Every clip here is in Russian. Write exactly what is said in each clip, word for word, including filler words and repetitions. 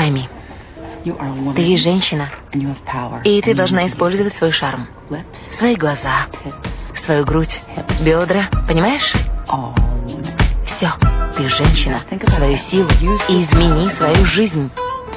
Пойми, ты женщина, и ты должна использовать свой шарм, свои глаза, свою грудь, бедра, понимаешь? Все, ты женщина, свою силу, и измени свою жизнь.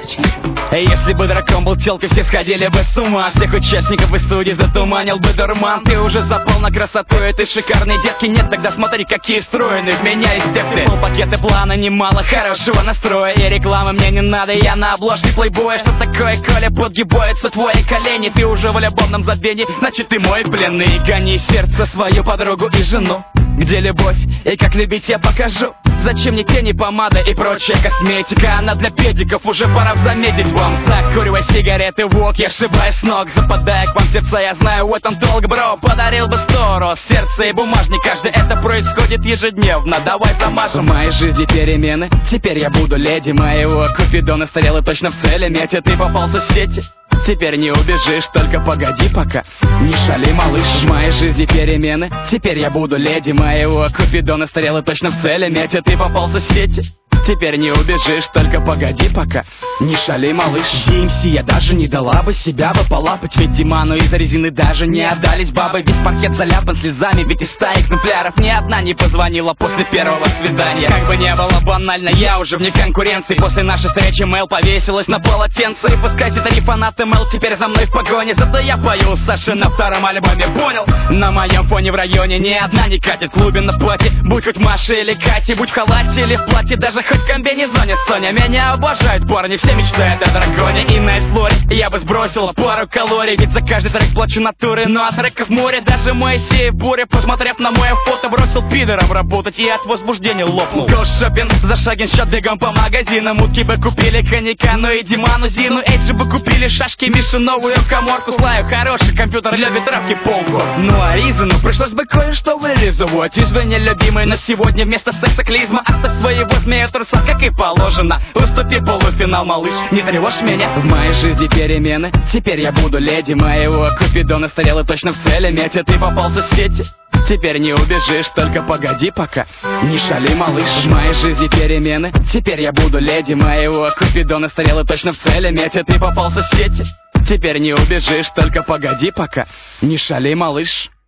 Если бы дракон был телкой, все сходили бы с ума. Всех участников из студии затуманил бы дурман. Ты уже запал на красоту этой шикарной детки. Нет, тогда смотри, какие стройные в меня есть степты. Полпакета плана, немало хорошего настроя. И рекламы мне не надо, я на обложке плейбоя. Что такое, Коля, подгибаются твои колени? Ты уже в любовном забвении, значит ты мой пленный. Гони сердце свою подругу и жену. Где любовь и как любить я покажу. Зачем мне тени, помада и прочая косметика? Она для педиков, уже пора заметить вам. Закуривай сигареты, вок, я сшибаю с ног. Западая к вам в сердце, я знаю в этом долг, бро. Подарил бы сто роз, сердце и бумажник. Каждый это происходит ежедневно, давай замажем. В моей жизни перемены, теперь я буду леди. Моего Купидона стрелы точно в цели метят. Ты попался в сети, теперь не убежишь, только погоди пока. Не шали, малыш, в моей жизни перемены. Теперь я буду леди, моего Купидона стрелы точно в цели метят. Ты попался в сети, теперь не убежишь, только погоди пока. Не шали, малыш. ди эм си я даже не дала бы себя бы полапать. Ведь Диману из-за резины даже не отдались бабы. Весь паркет заляпан слезами, ведь из ста экземпляров ни одна не позвонила после первого свидания. Как бы не было банально, я уже вне конкуренции. После нашей встречи Мэл повесилась на полотенце. И пускай это не фанаты Мэл теперь за мной в погоне. Зато я пою Саши на втором альбоме, понял? На моем фоне в районе ни одна не катит. Лубин на платье, будь хоть Маша или Катя, будь в халате или в платье, даже хоть в комбинезоне. Соня, меня обожают парни, все мечтают о драконе. И на эсфлоре я бы сбросила пару калорий, ведь за каждый трек плачу натуры. Но от треков море, даже Моисей Буря, посмотрев на мое фото, бросил пидором работать и от возбуждения лопнул. Гоу-шоппинг, зашагин счет бегом по магазинам. Утки бы купили коньяка, ну и Диману Зину. Эйджи бы купили шашки, Мишу новую коморку. Слаю хороший компьютер, любит травки полку. Ну а Ризану пришлось бы кое-что вылизывать. Извини, любимый, но сегодня вместо секса клизма оставь своего змея в трусах, как и положено. Уступи полуфинал, малыш, не тревожь меня. В моей жизни перемены, теперь я буду леди. Моего Купидона стрелы точно в цели метят. Ты попался в сети, теперь не убежишь, только погоди пока. Не шали, малыш. В моей жизни перемены, теперь я буду леди. Моего Купидона стрелы точно в цели метят. Ты попался в сети, теперь не убежишь, только погоди пока. Не шали, малыш.